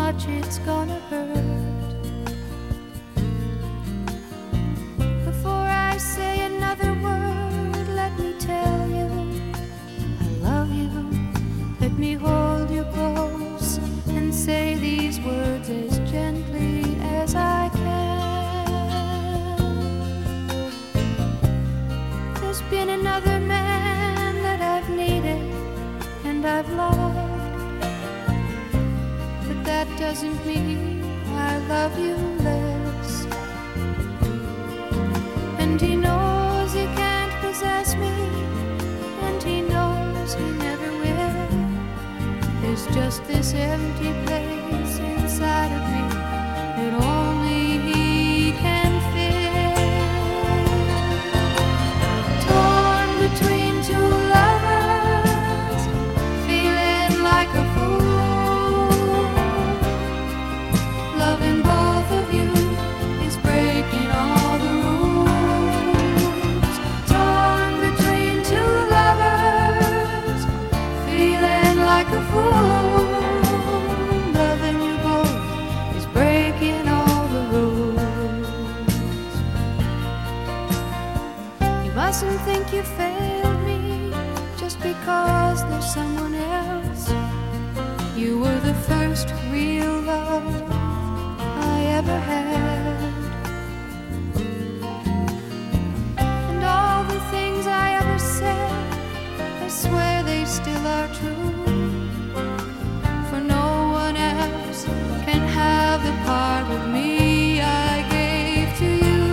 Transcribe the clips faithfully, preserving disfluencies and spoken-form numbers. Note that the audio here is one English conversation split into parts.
much it's gonna hurt. Before I say another word, let me tell you I love you. Let me hold you close and say these words as gently as I can. There's been another man that I've needed and I've loved, that doesn't mean I love you less. And he knows he can't possess me, and he knows he never will. There's just this empty place inside of me that only he can fill. Torn between two lovers, feeling like a fool. Loving both of you is breaking all the rules. Torn between two lovers, feeling like a fool. Loving you both is breaking all the rules. You mustn't think you failed me just because there's someone else. You were the first real love I ever had, and all the things I ever said, I swear they still are true. For no one else can have the part of me I gave to you.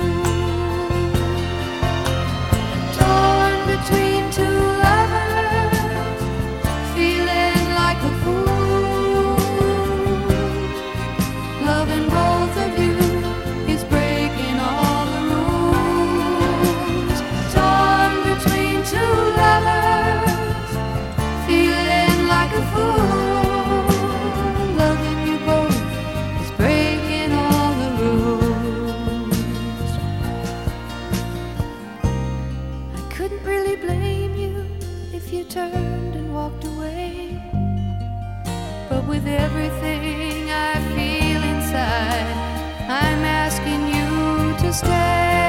Torn between two lovers, feeling like a fool. Loving both of you is breaking all the rules. Torn between two lovers, feeling like a fool. Loving you both is breaking all the rules. I couldn't really blame you if you turned and walked away, but with everything I feel inside, I'm asking you to stay.